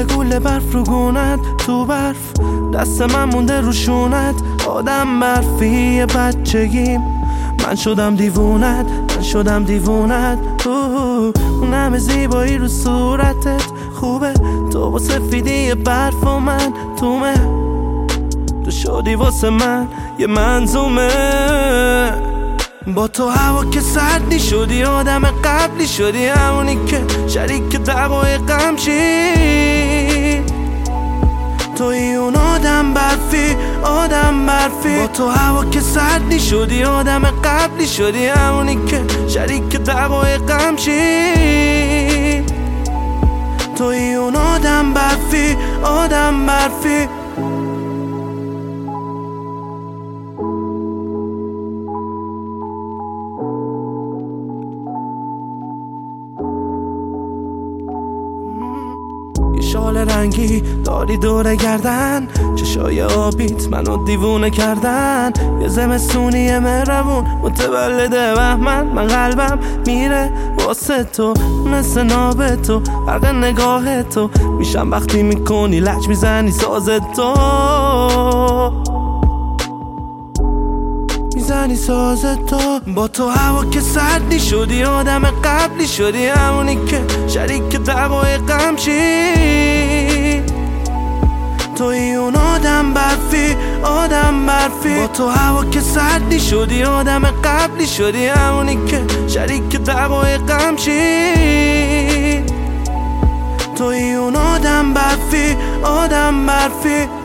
گوله گوله برف رو گونت، تو برف دست من مونده رو شونت. آدم برفی بچگیم، من شدم دیوونت، من شدم دیوونت. اون همه زیبایی رو صورتت خوبه، تو با سفیدی برف و من تومه. تو شدی واسه من یه منظومه، با تو هوا که سردی شدی، آدم قبلی شدی، همونی که شریک دعوای غم شی. توی اون آدم برفی، آدم برفی، با تو هوا که سردی شدی، آدم قبلی شدی، همونی که شریک دعوای غم شی. توی اون آدم برفی، آدم برفی. شال رنگی داری دور گردن، چشای آبیت منو دیوونه کردن. یه زمستونی مهربون متولد بهمن، من قلبم میره واسه تو مثل ناب تو، برق نگاه تو میشم وقتی میکنی لج میزنی ساز تو، میزنی ساز تو. با تو هوا که سردی شدی، آدم قبلی شدی، همونی که شریک دعوای غم شی. توی اون آدم برفی، آدم برفی، با تو هوا که سردی شدی، آدم قبلی شدی، همونی که شریک دعوای غم شی. توی اون آدم برفی، آدم برفی.